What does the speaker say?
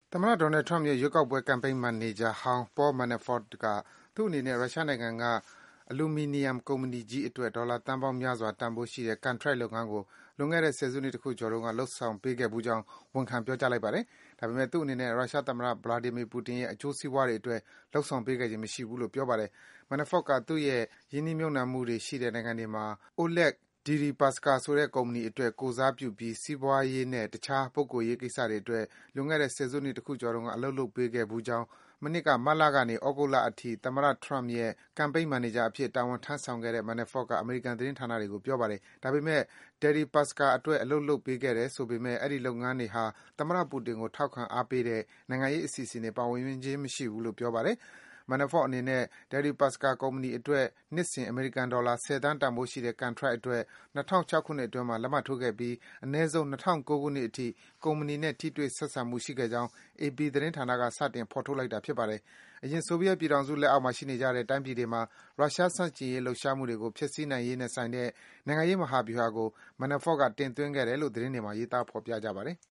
သမ္မတ Donald Trump ရဲ့ ရွေးကောက်ပွဲ ကမ်ပိန်းမန်နေဂျာဟောင်း Paul Manafort က သူ့အနေနဲ့ ရုရှားနိုင်ငံက အလူမီနီယံကုမ္ပဏီကြီးအတွက် ဒေါ်လာသန်းပေါင်းများစွာ တန်ဖိုးရှိတဲ့ ကန်ထရိုက်လုပ်ငန်းကို လွန်ခဲ့တဲ့ ဆယ်စုနှစ်တခုကျော်တုန်းက လုပ်ဆောင်ပေးခဲ့ဖူးကြောင်း ဝန်ခံ ပြောကြားလိုက်ပါတယ်။ ဒါပေမယ့် သူ့အနေနဲ့ ရုရှားသမ္မတ Vladimir Putin ရဲ့ အကျိုးစီးပွားတွေအတွက် လုပ်ဆောင်ပေးခဲ့ခြင်း မရှိဘူးလို့ ပြောပါတယ်။ Manafort က သူ့ရဲ့ ရင်းနှီးမြှုပ်နှံမှုတွေရှိတဲ့ နိုင်ငံတွေမှာ Oleg Deripaska ဆိုတဲ့ ကုမ္ပဏီအတွက် ကိုယ်စားပြုပြီး စီးပွားရေးနဲ့ တခြား ပုဂ္ဂိုလ်ရေးကိစ္စတွေအတွက် လွန်ခဲ့တဲ့ ဆယ်စုနှစ်တခုကျော်တုန်းက အလုပ်လုပ်ပေးခဲ့ဖူးကြောင်း မနှစ်က မတ်လကနေ သြဂုတ်လအထိ သမ္မတ Trump ရဲ့ ကမ်ပိန်းမန်နေဂျာအဖြစ် တာဝန်ထမ်းဆောင်ခဲ့တဲ့ Manafort က အမေရိကန် သတင်းဌာနတွေကို ပြောပါတယ်။ ဒါပေမယ့် Deripaska အတွက် အလုပ်လုပ်ပေးခဲ့တယ်ဆိုပေမယ့် အဲဒီ လုပ်ငန်းတွေဟာ သမ္မတ Putin ကို ထောက်ခံအားပေးတဲ့ နိုင်ငံရေးအစီအစဉ်တွေ ပါဝင်ခြင်း မရှိဘူးလို့ ပြောပါတယ်။ Manafort အနေနဲ့ Deripaska ကုမ္ပဏီအတွက် နှစ်စဉ် အမေရိကန်ဒေါ်လာ ၁၀ သန်းတန်ဖိုးရှိတဲ့ ကန်ထရိုက်အတွက် ၂၀၀၆ ခုနှစ်အတွင်းမှာ လက်မှတ်ထိုးခဲ့ပြီး အနည်းဆုံး ၂၀၀၉ ခုနှစ်အထိ ကုမ္ပဏီနဲ့ ထိတွေ့ ဆက်ဆံမှုရှိခဲ့ကြောင်း AP သတင်းဌာနက စတင် ဖော်ထုတ်လိုက်တာ ဖြစ်ပါတယ်။ အရင် ဆိုဗီယက်ပြည်ထောင်စု လက်အောက်မှာ ရှိနေကြတဲ့ တိုင်းပြည်တွေမှာ ရုရှားဆန့်ကျင်ရေး လှုပ်ရှားမှုတွေကို ဖျက်ဆီးနိုင်ရေးနဲ့ဆိုင်တဲ့ နိုင်ငံရေး မဟာဗျူဟာကို Manafort က တင်သွင်းခဲ့တယ်လို့ သတင်းတွေမှာ ရေးသား ဖော်ပြကြပါတယ်